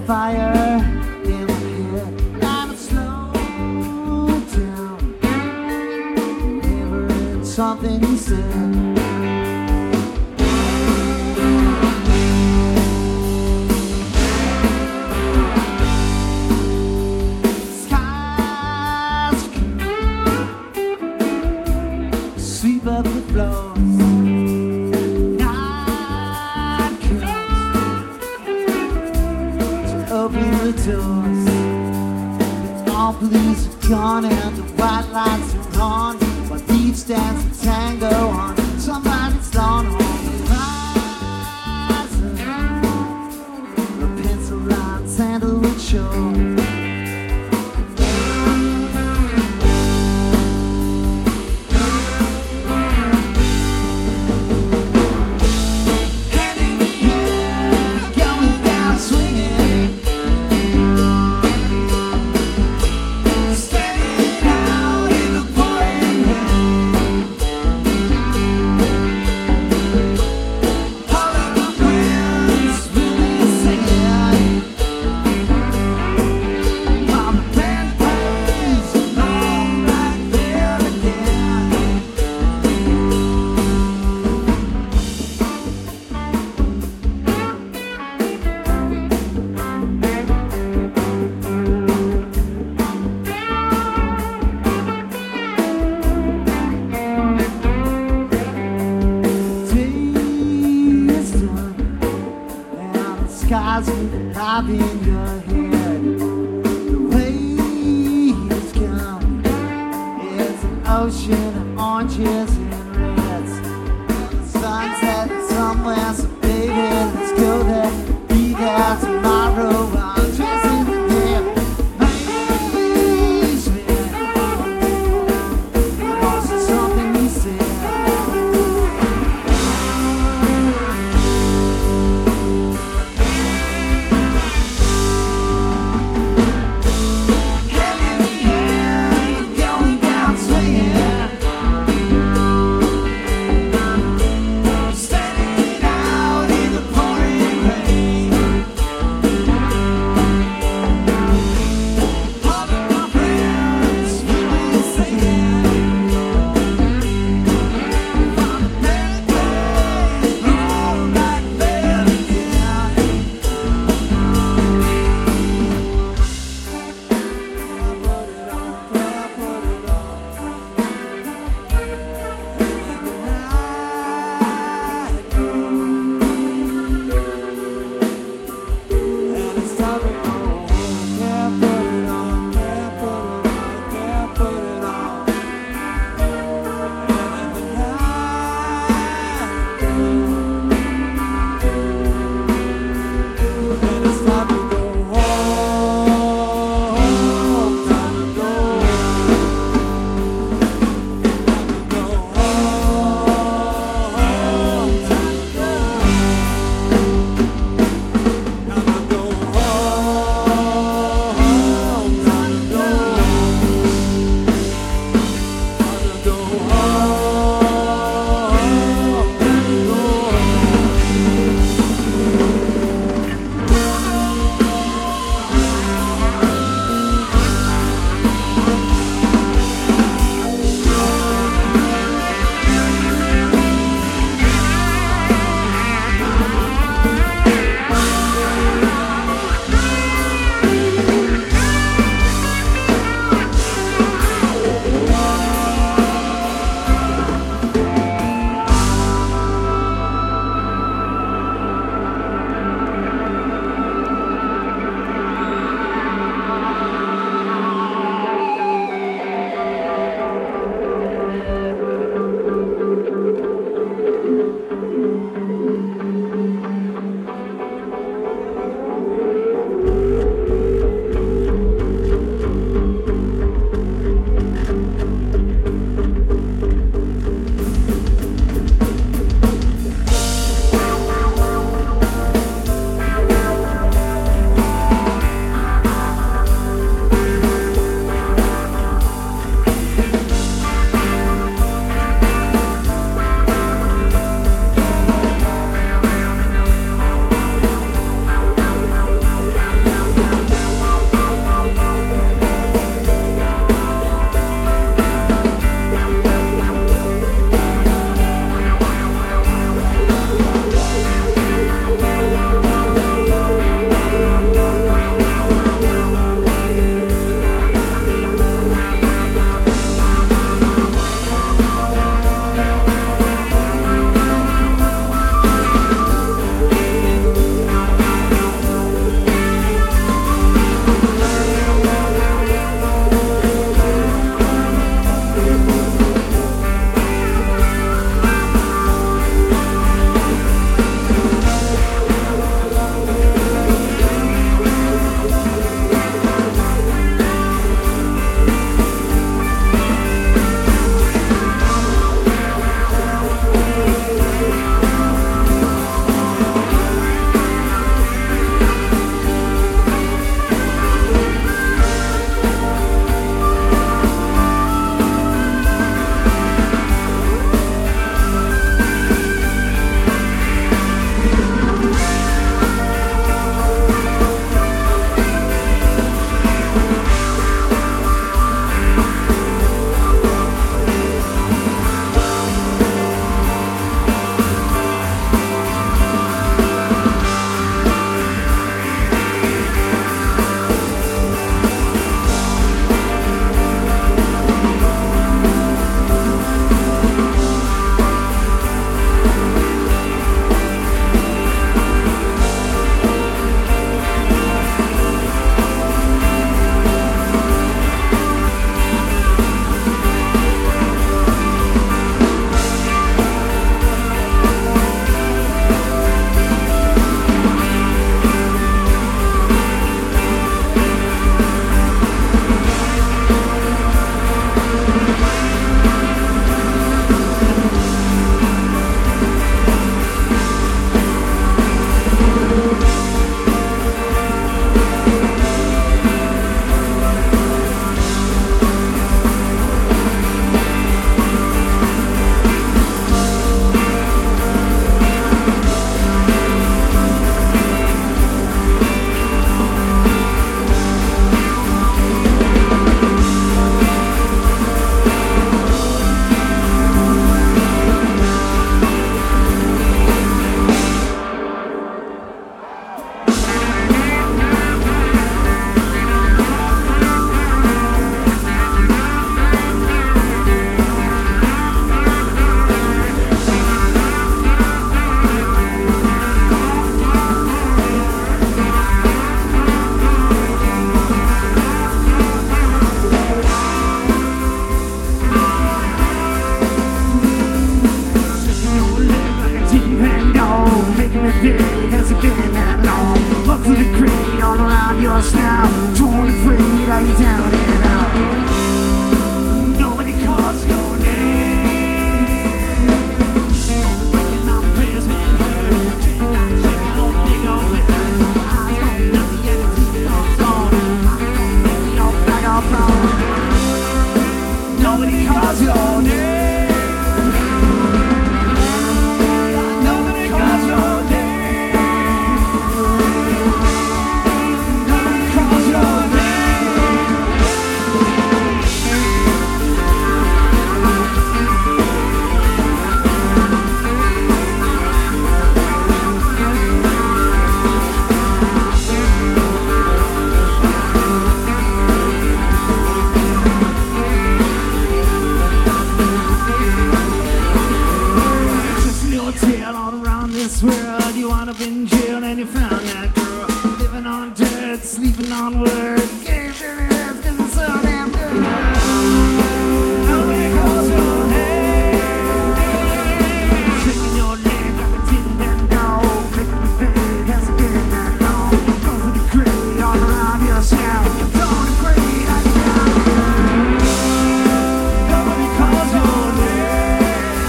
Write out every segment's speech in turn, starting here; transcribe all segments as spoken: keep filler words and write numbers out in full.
fire in my head, and it slowed down, remembering something he said. Sweep up the floors, night comes to open the doors. All blues are gone and the white lights are on, while thieves dance the tango on somebody's lawn. On the horizon, a pencil line sandalwood shore. Skies with light in your head. The way he's come, it's an ocean of oranges and reds. The sun's setting somewhere, so baby, let's go there. Be there tomorrow. I'm chasing the day. Amaze me. Lost in something he said. Going down swinging. making me big. Has it been that long? Look to the green all around your snout. Torn and free, are you down and out? Nobody calls your name. Waking up, prayers been heard. Drink like chicken on big old river. Eyes on nothing and the teeth goes on. I'm gonna make your flag all blown. Nobody calls your name. This world, you wound up in jail and you found that girl living on dirt, sleeping on word. Gave to the earth 'cause it's so damn good. Nobody calls your name. Shaking your leg like a tin pan dog. Making me big, hasn't been that long. Go for the gray all around your snout. Don't agree, I can't. Nobody calls your name.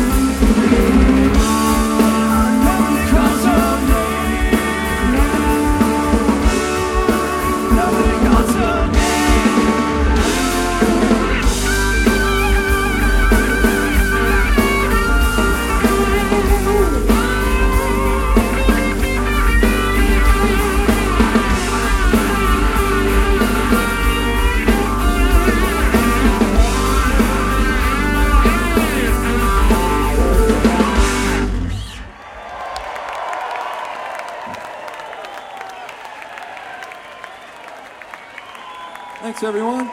Thanks, everyone.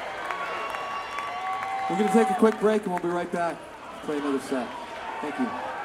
We're going to take a quick break and we'll be right back to play another set. Thank you.